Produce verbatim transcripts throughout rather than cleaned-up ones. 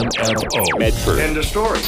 F O. Medford. End of story.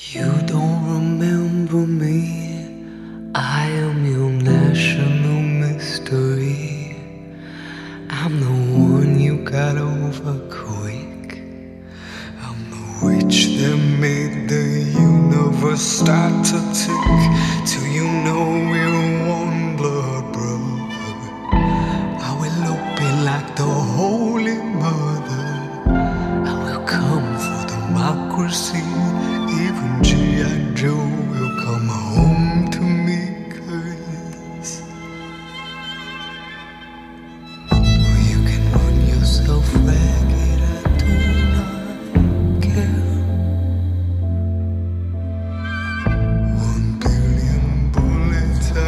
You don't remember me, I am your national mystery. I'm the one you got over quick. I'm the witch that made the universe start to tick. Till you know we're one blood brother. I will open like the Holy Mother. I will come for democracy. Even G I. Joe will come home to me, 'cause well, you can run yourself ragged, I do not care. One billion bullets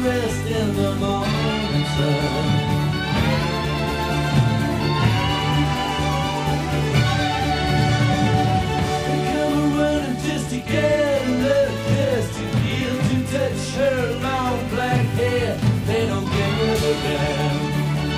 rest in the morning sun. To get a little kiss, to feel, to touch her long black hair, they don't give a damn.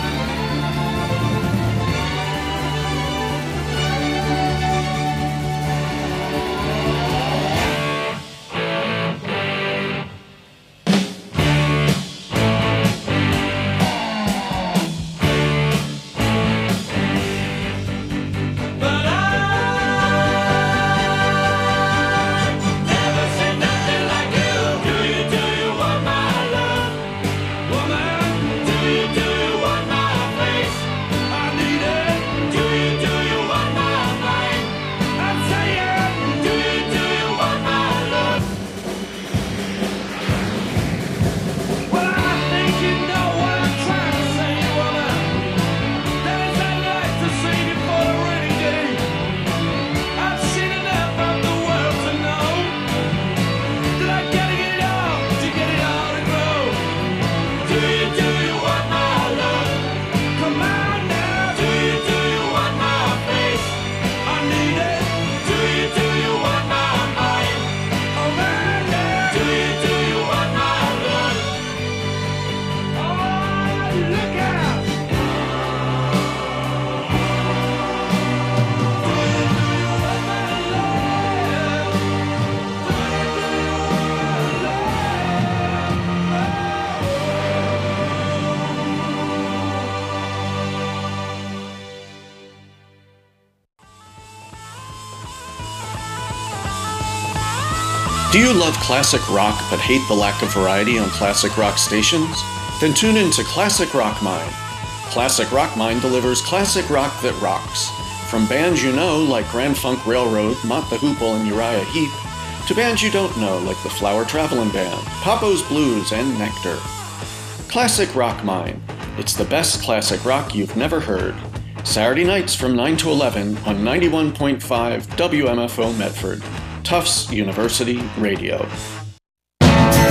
Do you love classic rock but hate the lack of variety on classic rock stations? Then tune in to Classic Rock Mine. Classic Rock Mine delivers classic rock that rocks. From bands you know like Grand Funk Railroad, Mott the Hoople, and Uriah Heep, to bands you don't know like the Flower Travelin' Band, Papo's Blues, and Nectar. Classic Rock Mine. It's the best classic rock you've never heard. Saturday nights from nine to eleven on ninety-one point five W M F O Medford. Tufts University Radio. When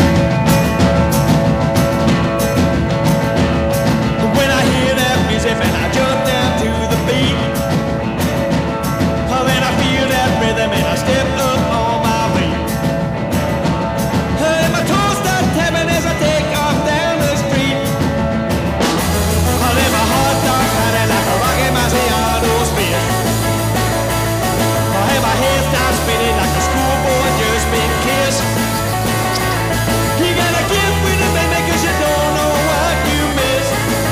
I hear that music and I jump down to the beat, oh, then I feel that rhythm and I step up on my feet. And my toes start tapping as I take off down the street. Oh, then my heart starts pounding like a Rocky Marciano spin. Oh, and my head starts spinning like a schoolboy just been kissed. You gotta get with it, baby, cause you don't know what you miss.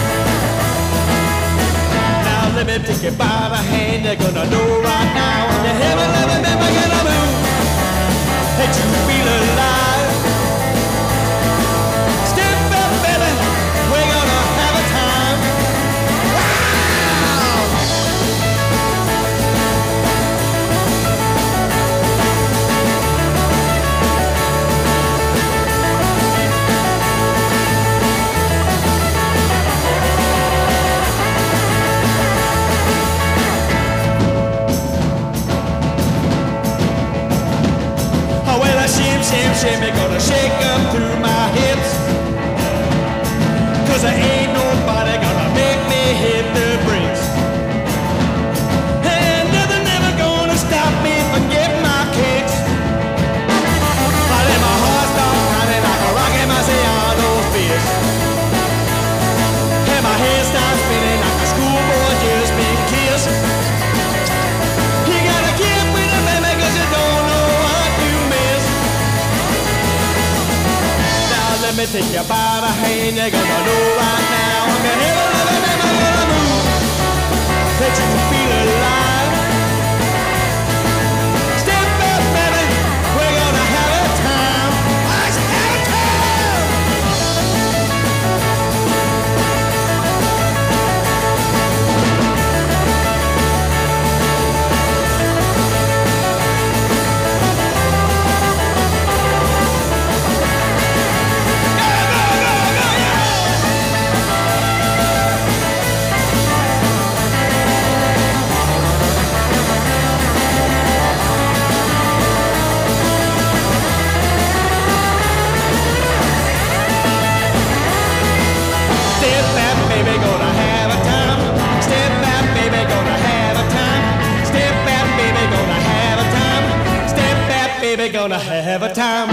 Now let me take you by the hand, you're gonna know right now. When you hear me, let me, baby, gonna move. That you feel alive. Step up, baby, we're gonna have a time. Wow! Oh, well, I shim, shim, shimmy, gonna shake up through my hips. Cause there ain't nobody gonna make me hit the bricks. And nothing ever gonna stop me from getting my kicks. I let my heart start pounding like a Rocky Marciano fist. And my head starts spinning like a schoolboy just been kissed. You gotta get with it, baby, cause you don't know what you miss. Now let me take you by the hand, you're gonna know right now. I'm gonna hit a little bit, I'm gonna move. That you feel alive. Step up, baby, we're gonna have a time. Let's have a time. Go, go, go, go, yeah. we're gonna have a time.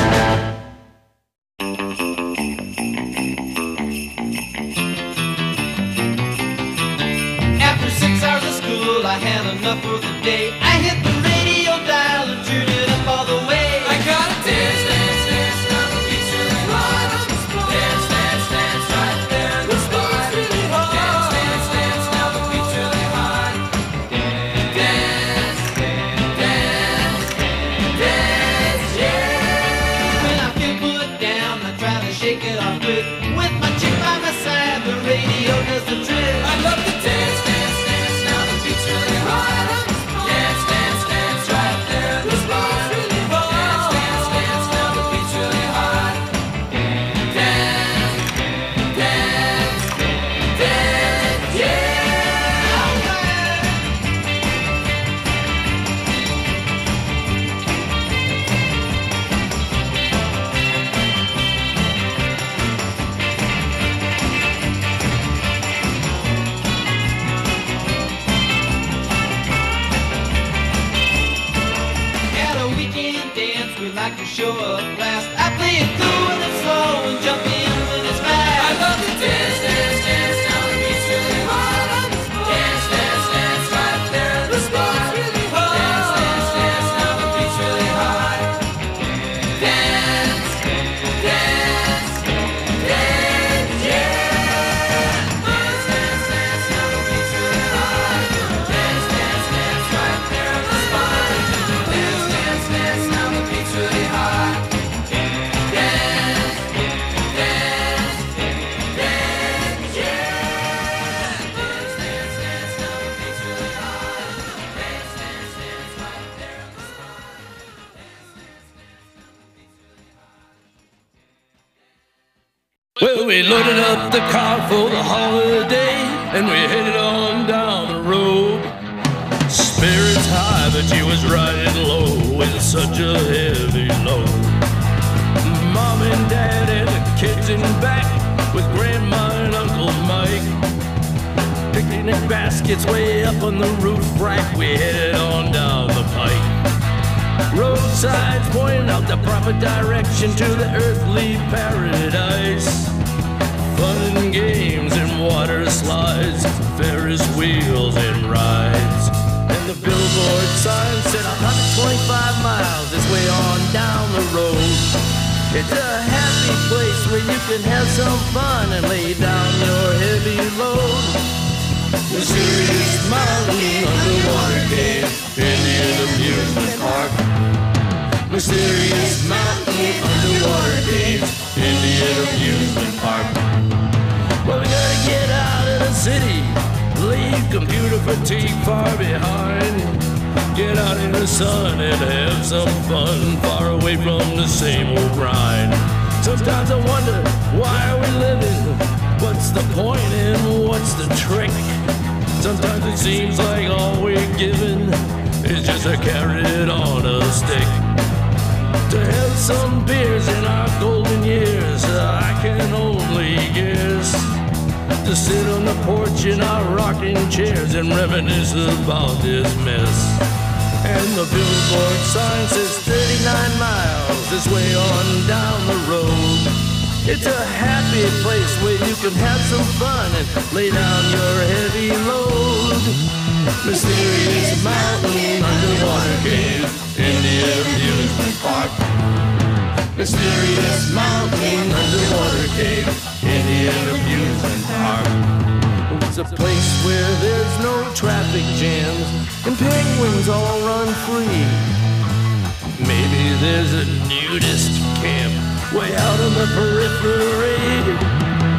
After six hours of school, I had enough for the day. I hit the radio dial and tuned it up all the way. I gotta dance, dance, dance, now the beat's really hot. Dance, dance, dance, right there in the spot. Dance, dance, dance, now the beat's really hot. Dance, dance, dance, dance, yeah. When I feel put down, I try to shake it off good. With my chick by my side, the radio does the trick. I love to dance, dance, dance, now the beat's really hot. Dance, dance, dance, right there in the spot. Dance, dance, dance, now the beat's really hot. Dance, dance, dance, yeah. Alright. At a weekend dance, we like to show up last. I play it cool when it's slow and jump in when it's fast. I love to dance, dance, dance, now the beat's really hot. Dance, dance, dance, right there in the spot. Dance, dance, dance, now the beat's really hot. Dance, dance, dance, yeah. Dance, dance, dance, now the beat's really hot. Dance, dance, dance, right there in the spot. Dance, dance, dance, now the beat's really hot. Dance, dance, dance, yeah. Dance, dance, dance, now the beat's really hot. Dance, dance, dance, right there in the spot. Well, we loaded up the car for the holiday, and we headed on down the road. Spirits high, but she was riding low with such a heavy load. Mom and Dad and the kids in back with Grandma and Uncle Mike. Picnic baskets way up on the roof rack, we headed on down the pike. Roadsides pointing out the proper direction to the earthly paradise. Fun and games and water slides, Ferris wheels and rides. And the billboard sign said one hundred twenty-five miles this way on down the road. It's a happy place where you can have some fun and lay down your heavy load. Mysterious mountain underwater cave, Indian amusement park. Mysterious mountain underwater cave, Indian amusement park. Well, we gotta get out of the city, leave computer fatigue far behind. Get out in the sun and have some fun, far away from the same old grind. Sometimes I wonder, why are we living? What's the point and what's the trick? Sometimes it seems like all we're given is just a carrot on a stick. To have some beers in our golden years, I can only guess. To sit on the porch in our rocking chairs and reminisce about this mess. And the billboard sign says thirty-nine miles this way on down the road. It's a happy place where you can have some fun and lay down your heavy load. Mysterious mountain underwater cave, Indian amusement park. Mysterious mountain underwater cave, Indian amusement park. It's a place where there's no traffic jams and penguins all run free. Maybe there's a nudist camp way out on the periphery.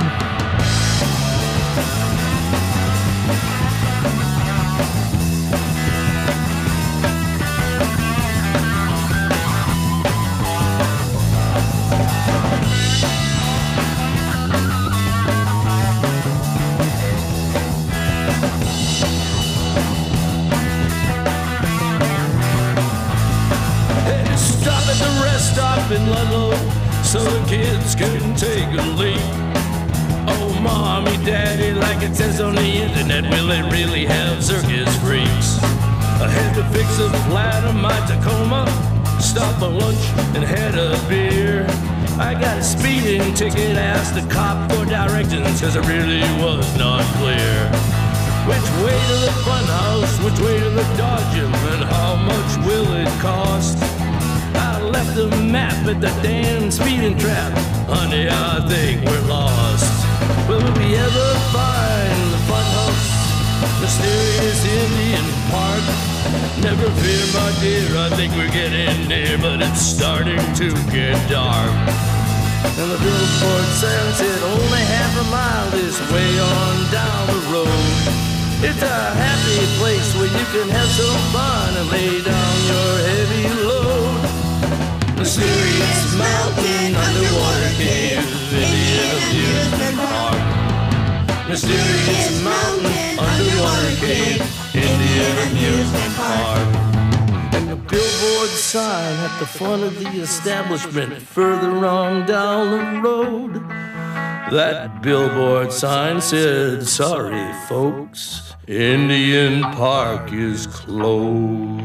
In Ludlow, so the kids couldn't take a leak. Oh, mommy, daddy, like it says on the internet, will it really have circus freaks? I had to fix a flat on my Tacoma, stopped for lunch and had a beer. I got a speeding ticket, asked the cop for directions, cause it really was not clear. Which way to the fun house, which way to the Dodgem, and how much will it cost? I left a map at the damn speeding trap. Honey, I think we're lost. Will we ever find the fun house, mysterious Indian Park? Never fear, my dear, I think we're getting near, but it's starting to get dark. And the billboard sign said only half a mile this way on down the road. It's a happy place where you can have some fun and lay down your heavy load. Mysterious mountain underwater cave, Indian amusement park. Mysterious mountain underwater cave, Indian amusement park. And the billboard sign at the front of the establishment further on down the road. That billboard sign said, sorry folks, Indian Park is closed.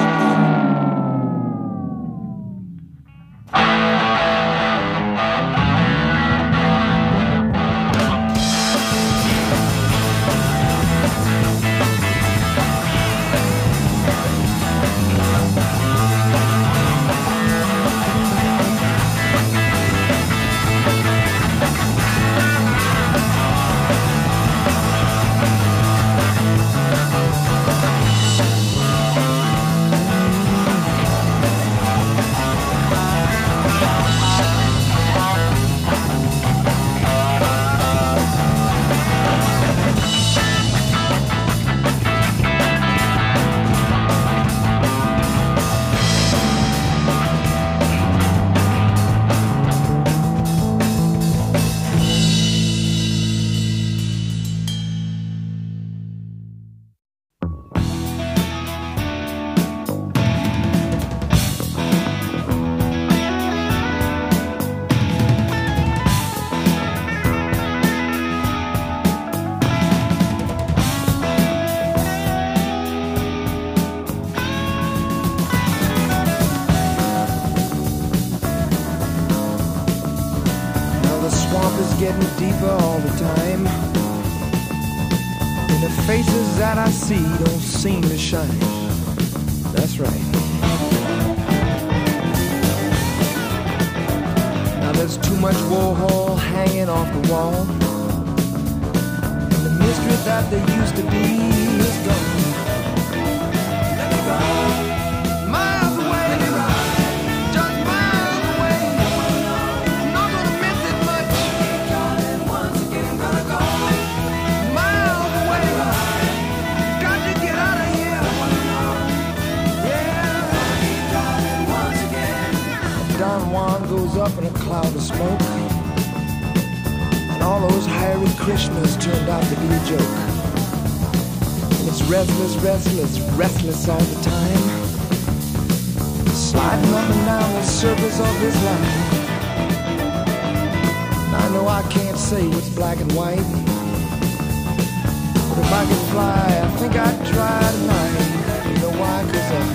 Faces that I see don't seem to shine. That's right. Now there's too much Warhol hanging off the wall, and the mystery that there used to be is gone. Let me go. Miles away, just miles away. I'm not gonna miss it much. Once again, gonna go. Don Juan goes up in a cloud of smoke, and all those Hare Krishnas turned out to be a joke. And it's restless, restless, restless all the time, sliding up and down the surface of this life. And I know I can't say what's black and white, but if I could fly, I think I'd try tonight. You know why? 'Cause uh,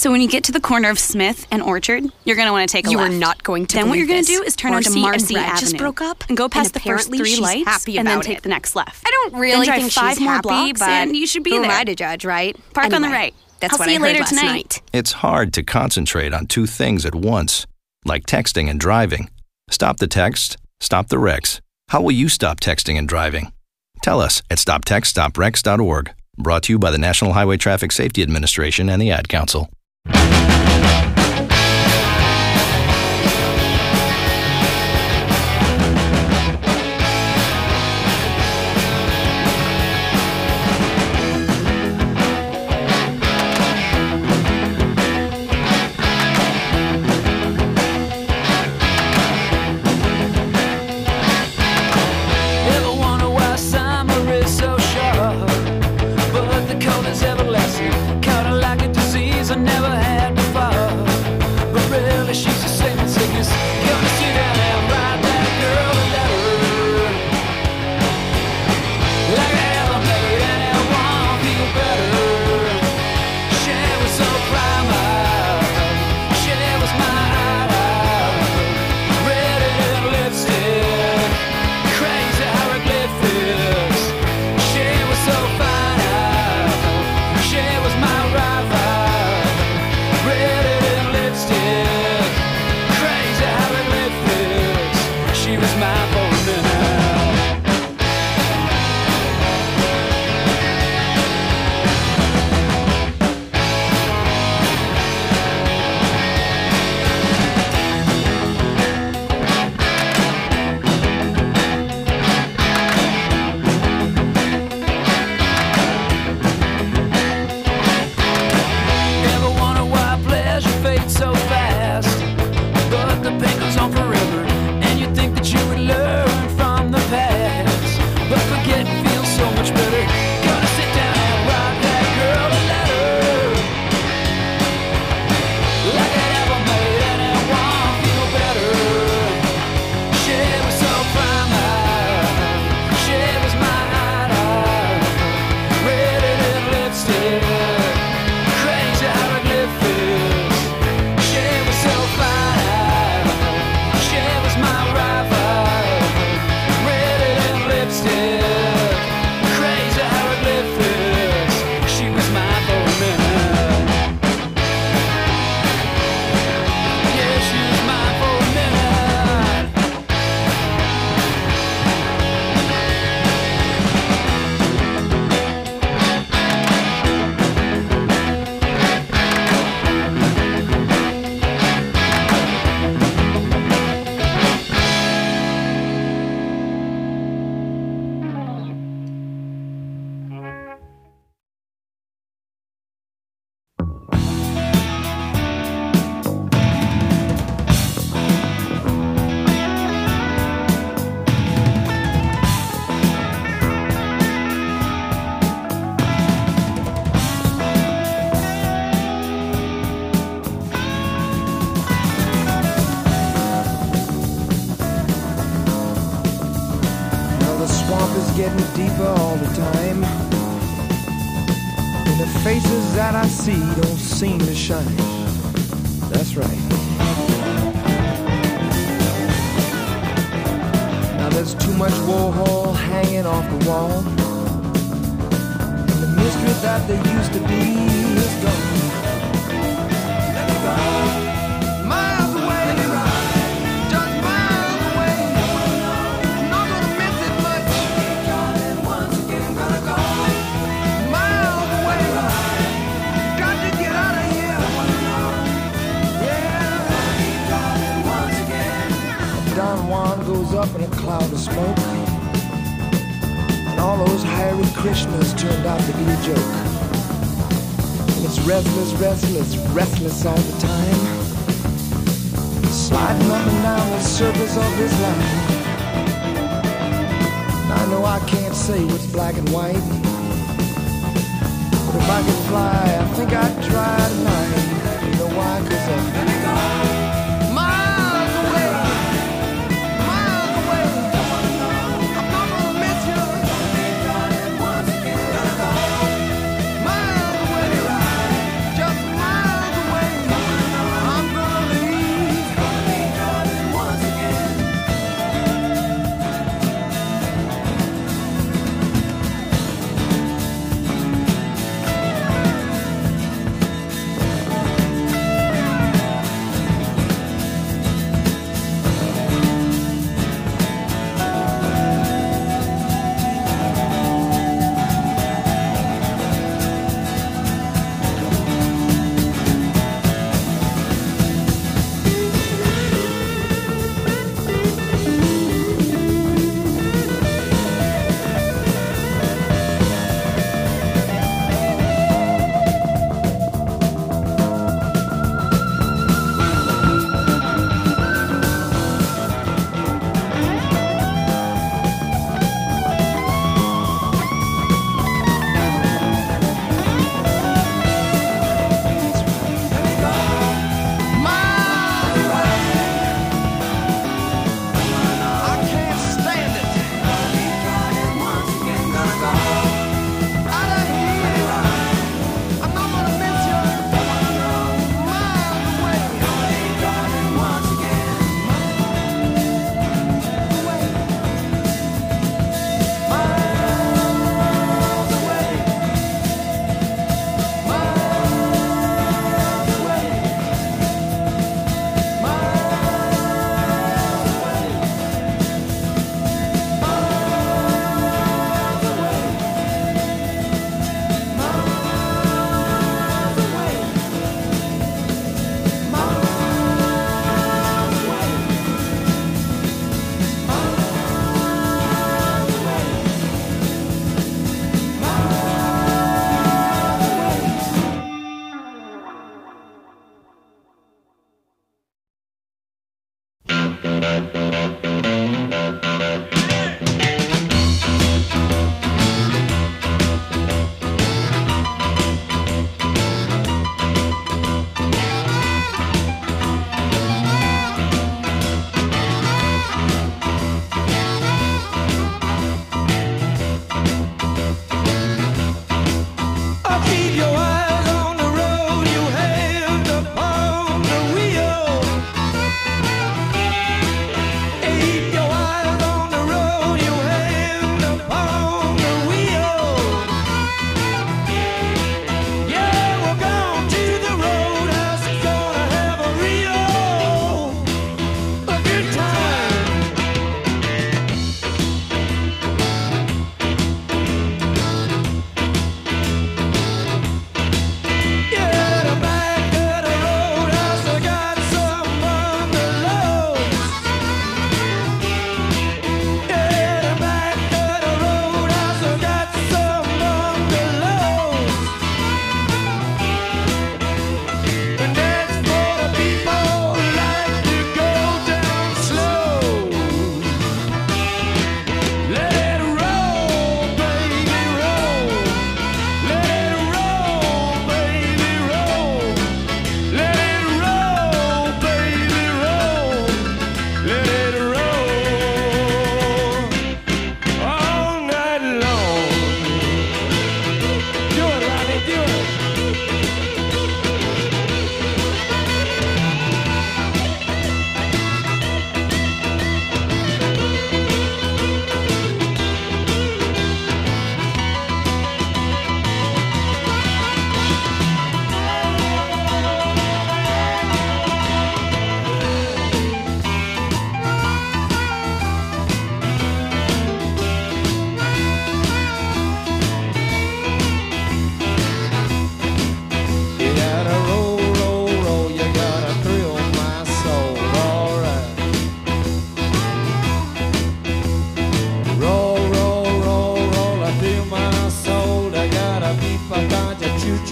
So when you get to the corner of Smith and Orchard, you're going to want to take a You left. are not going to Then what you're believe going to this. do is turn Marcy onto Marcy and Brad Avenue. just broke up, and go past and the first apparently three she's lights, happy and then about take it. the next left. I don't really then drive think five she's more happy, blocks, but and you should be who there. am I to judge, right? Park on the Anyway, right. That's I'll what see I you heard later last tonight. night. It's hard to concentrate on two things at once, like texting and driving. Stop the text, stop the wrecks. How will you stop texting and driving? Tell us at stop text stop wrecks dot org. Brought to you by the National Highway Traffic Safety Administration and the Ad Council. Ever wonder why summer is so short? But the cold is everlasting. Caught her like a disease I never had before. But really, she's the same as sickness. Gonna sit down and write that girl a letter. Like I ever made anyone feel better. She was so primal. She was my idol. Red in lipstick. Crazy hieroglyphics. She was so fine. She was my rival. Red in lipstick. Crazy hieroglyphics. She was my for a minute. Ever wonder why pleasure fades so fast? But the pain goes on forever, and you think that you would learn from the past. But forgetting feels so much better. Gonna sit down and write that girl a letter. Like I never made anyone feel better. She was so primal. She was my idol. Red in lipstick. Crazy hieroglyphics. She was so fine. She was my rival. Red in lipstick. Crazy hieroglyphics. She was mine for a minute. Yeah, she was mine for a minute. Now the swamp is getting deeper all the time. And the faces that I see don't seem to shine. That's right. Now there's too much Warhol hanging off the wall. And the mystery that there used to be is gone. Let me go. Miles away. Just miles away. Not gonna miss it much. Once again, gonna go miles away. Got to get out of here. Yeah. Once again. Don Juan goes up in a cloud of smoke, and all those Hare Krishnas turned out to be a joke. And it's restless, restless, restless all the time, sliding up and down the surface of this line. I know I can't say what's black and white, but if I could fly, I think I'd try tonight. You know why? 'Cause I'm miles away, miles away. I'm not gonna miss you. Miles away, just miles away.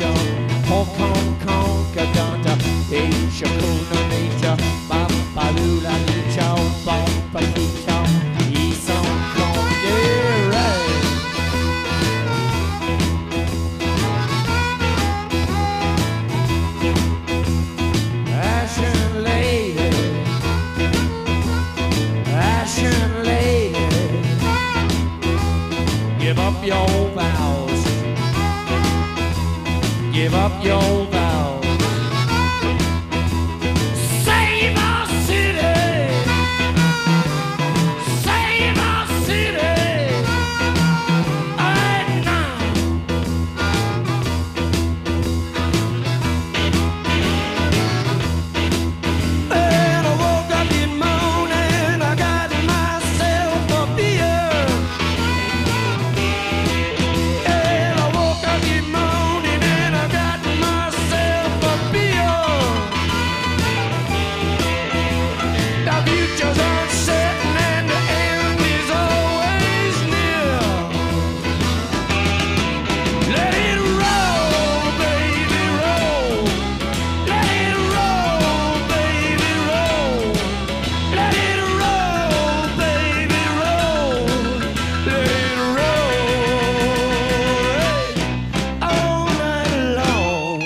nature, Hong Kong, Kong, Gadanta, Asia, Kuna, nature, Bambalula, Nichao, Bampa, Nichao, East Hong Kong, yeah, right. Ashen lady, Ashen lady, give up your vows, give up your vows. Save our city, save our city, right now. And I woke up this morning, I got myself a beer. And I woke up this morning and I got myself a beer. The future's uncertain and the end is always near. Let it roll, baby, roll. Let it roll, baby, roll. Let it roll, baby, roll. Let it roll all night long.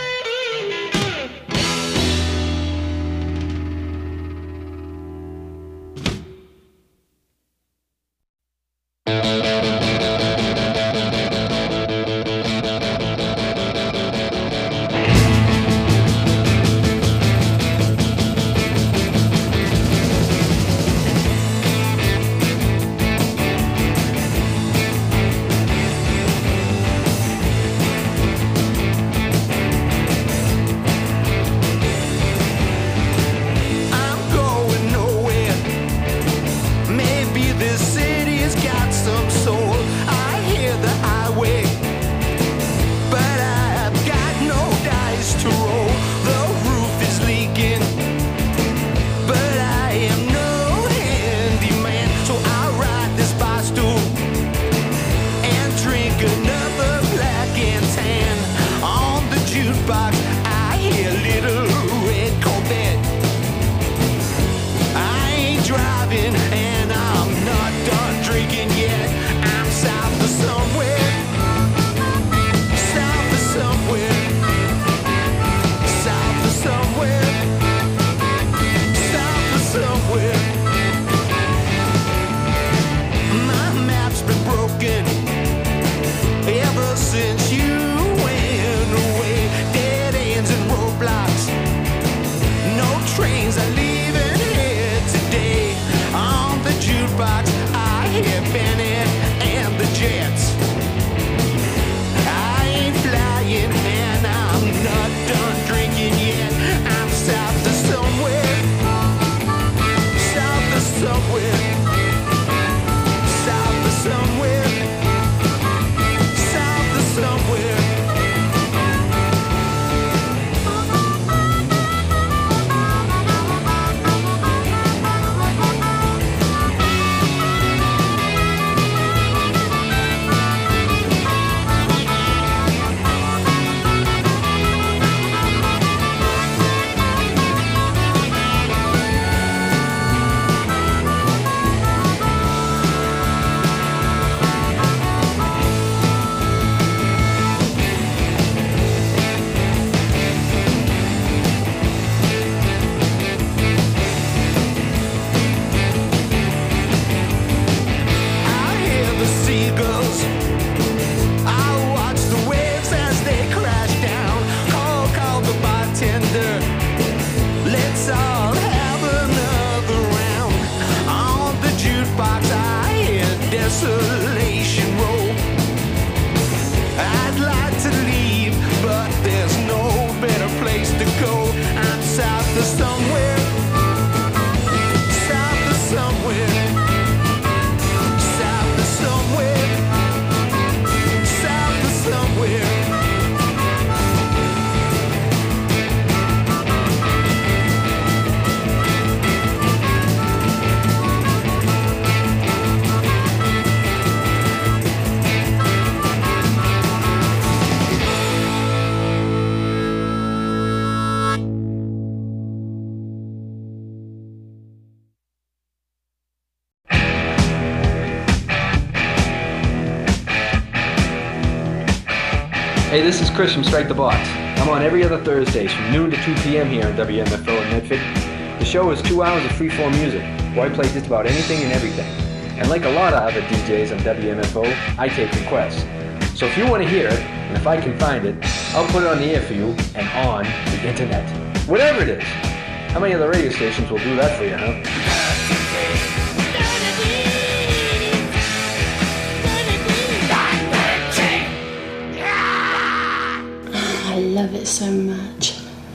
I'm going nowhere. Maybe this city's got some soul. I hear the highway, but I've got no dice to roll. The roof is leaking, but I am no handyman, so I'll ride this bar stool and drink another black and tan. On the jukebox, I hear Little Red Corvette. I ain't driving and I'm not done drinking yet. I'm south of somewhere, south of somewhere, south of somewhere, south of somewhere. My map's been broken ever since you went away. Dead Hey, this is Chris from Strike the Box. I'm on every other Thursdays from noon to two p.m. here on W M F O in Medford. The show is two hours of free-form music, where I play just about anything and everything. And like a lot of other D Js on W M F O, I take requests. So if you want to hear it, and if I can find it, I'll put it on the air for you and on the internet. Whatever it is. How many other radio stations will do that for you, huh? I love it so much.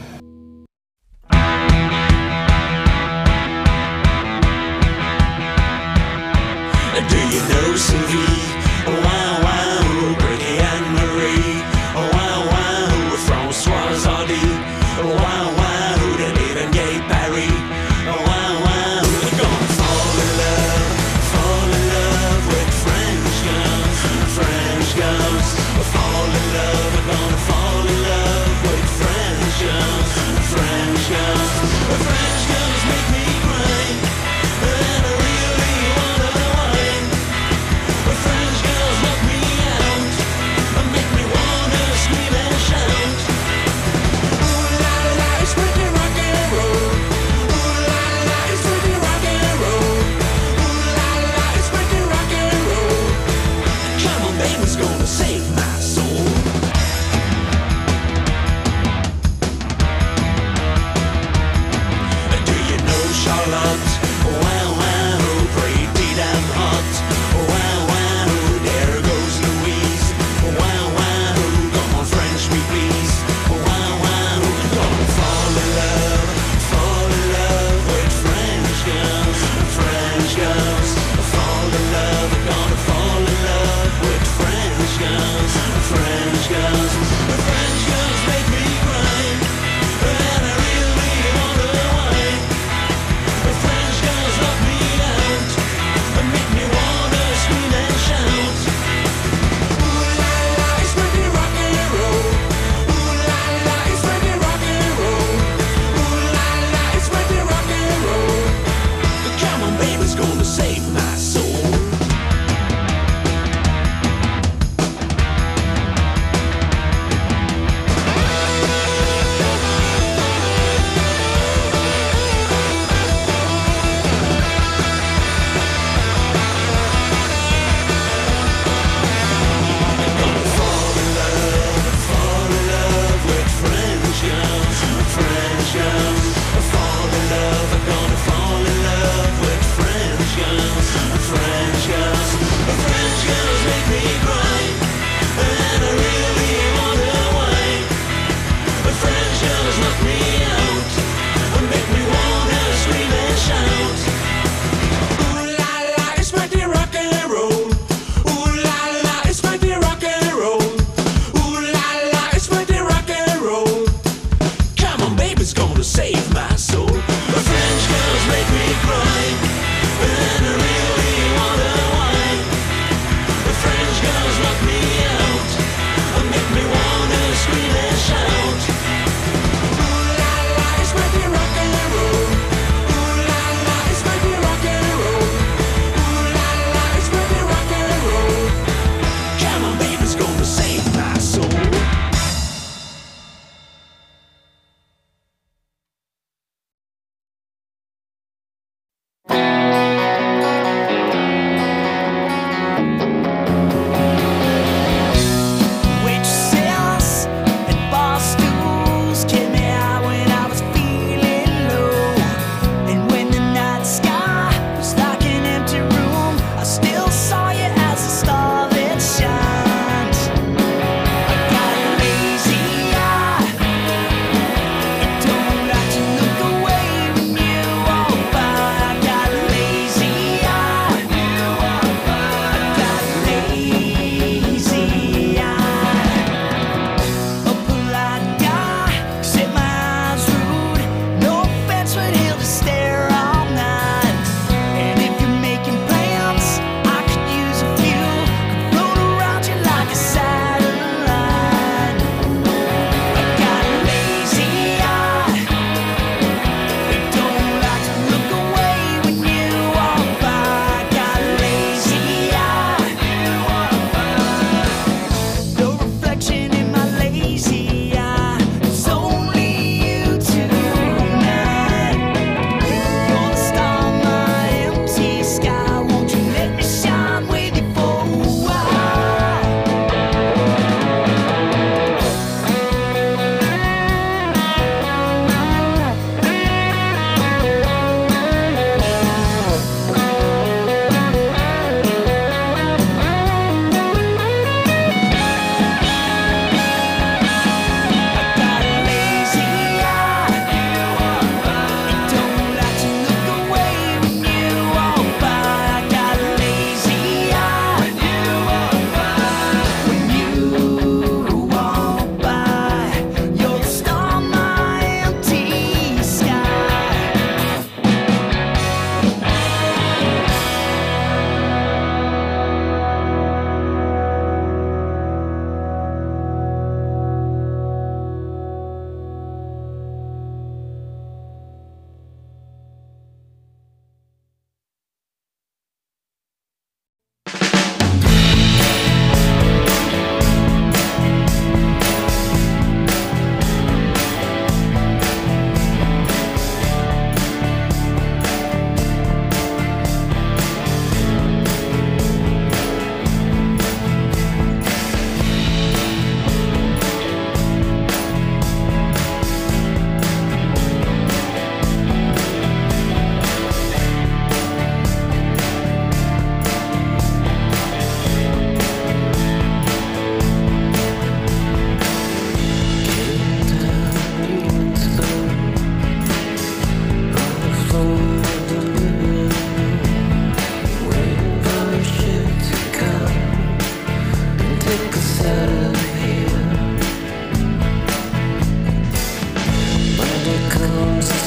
Do you know Sylvie? Wow, wow, Bertie and Marie. Wow, wow, Francois Hardy. Wow, wow, they even gay Paris. Wow, wow, they're gonna fall in love, fall in love with French girls, French girls. Fall in love, they're gonna fall in love with French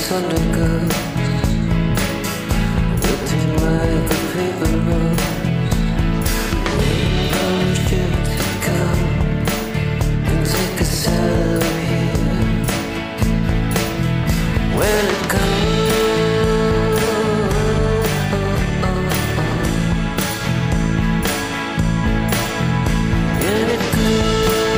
thunder goes, wilting like a paper rose, waiting on a ship to come and take us out of here. When it comes, when it comes.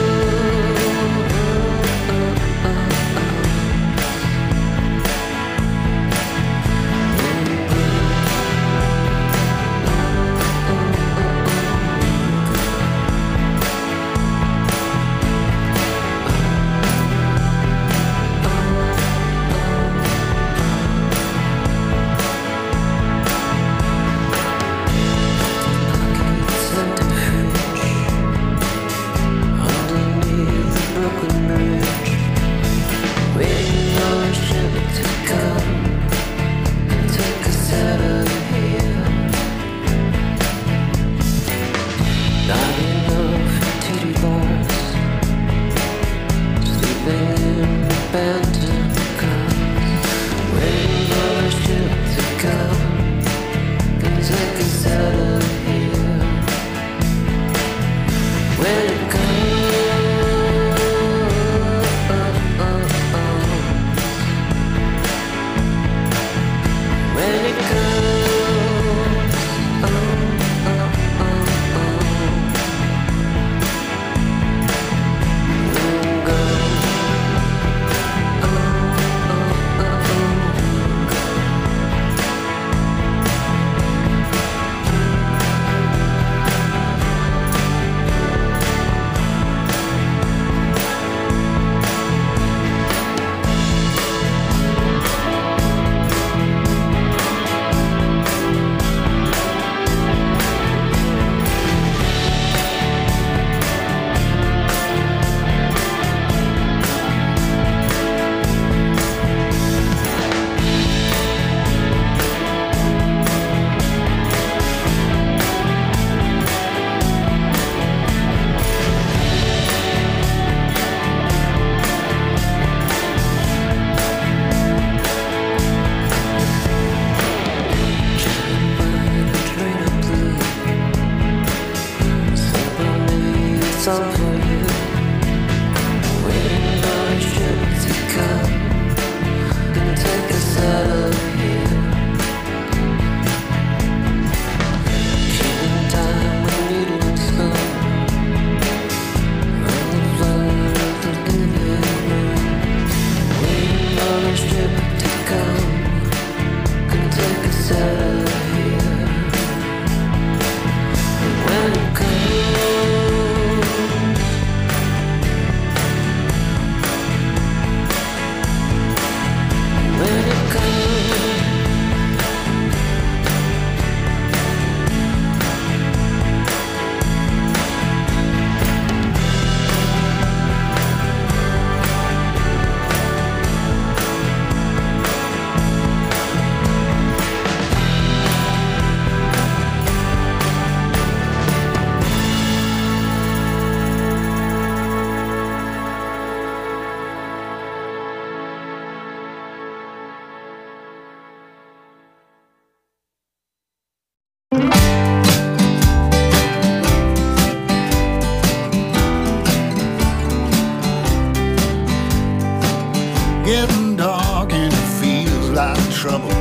Getting dark and it feels like trouble,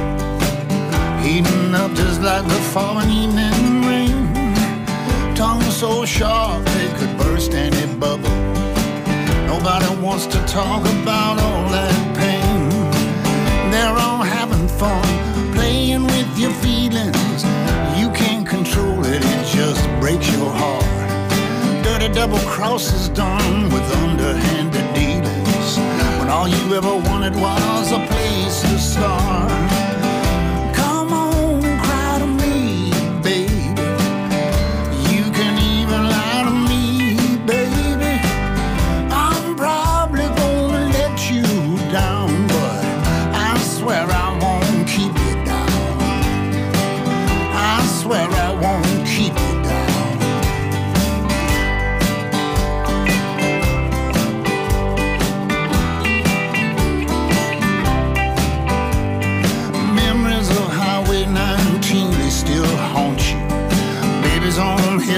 heating up just like the falling evening rain. Tongue so sharp they could burst any bubble. Nobody wants to talk about all that pain. They're all having fun, playing with your feelings. You can't control it, it just breaks your heart. Dirty double crosses done with underhanded dealings, when all you ever wanted was a place to start. Come on, cry to me, baby. You can even lie to me, baby. I'm probably gonna let you down, but I swear I won't keep you down. I swear I won't keep you down.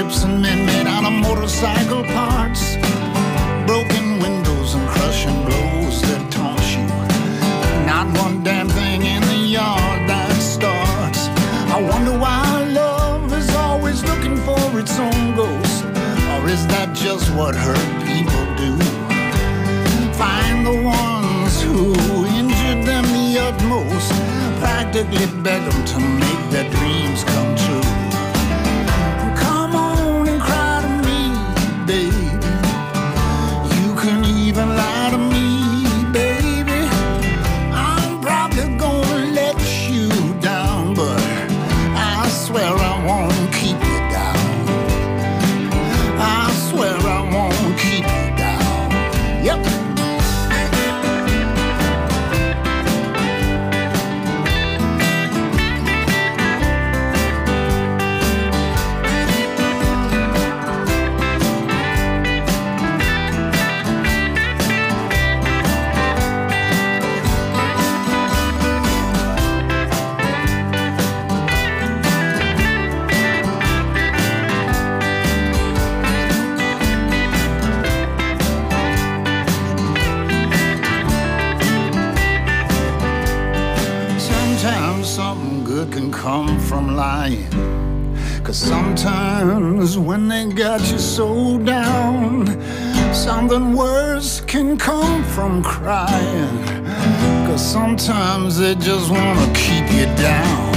ships and men made out of motorcycle parts, broken windows and crushing blows that taunt you. Not one damn thing in the yard that starts. I wonder why love is always looking for its own ghost. Or is that just what hurt people do? Find the ones who injured them the utmost, practically beg them to make their dreams come true. Come on and cry to me, baby. You can even lie to me, baby. I'm probably gonna let you down, but I swear I won't keep you down. I swear I won't keep you down. Yep. Something good can come from lying. Cause sometimes when they got you so down, something worse can come from crying. Cause sometimes they just wanna keep you down.